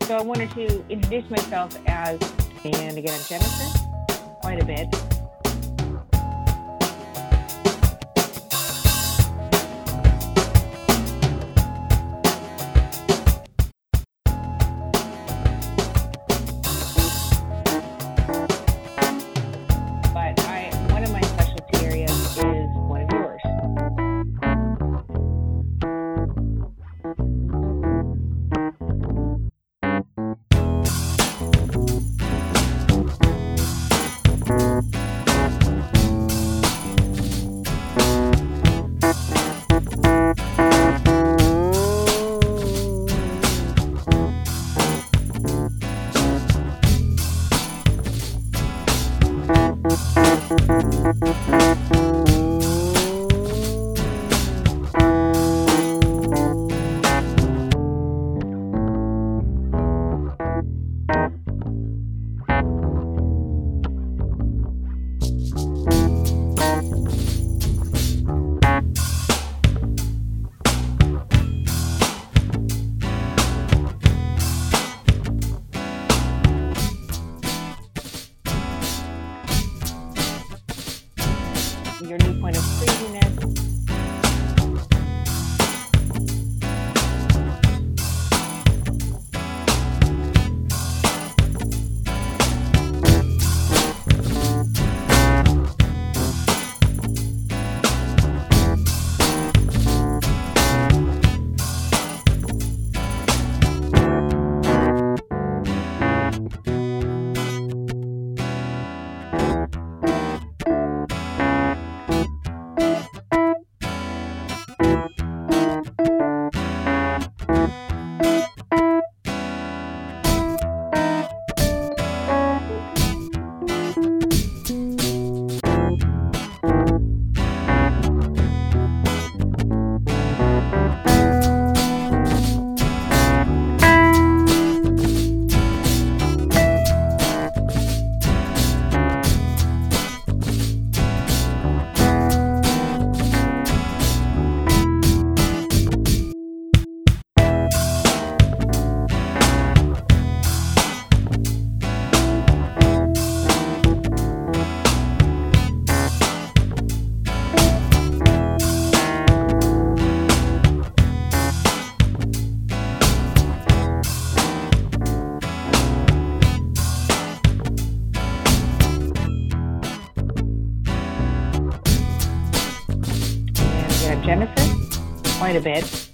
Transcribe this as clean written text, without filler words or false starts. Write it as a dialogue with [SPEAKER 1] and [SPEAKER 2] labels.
[SPEAKER 1] So I wanted to introduce myself and again, I'm Jennifer, quite a bit. But one of my specialty areas is one of yours. Your new point of craziness. Jennifer, quite a bit.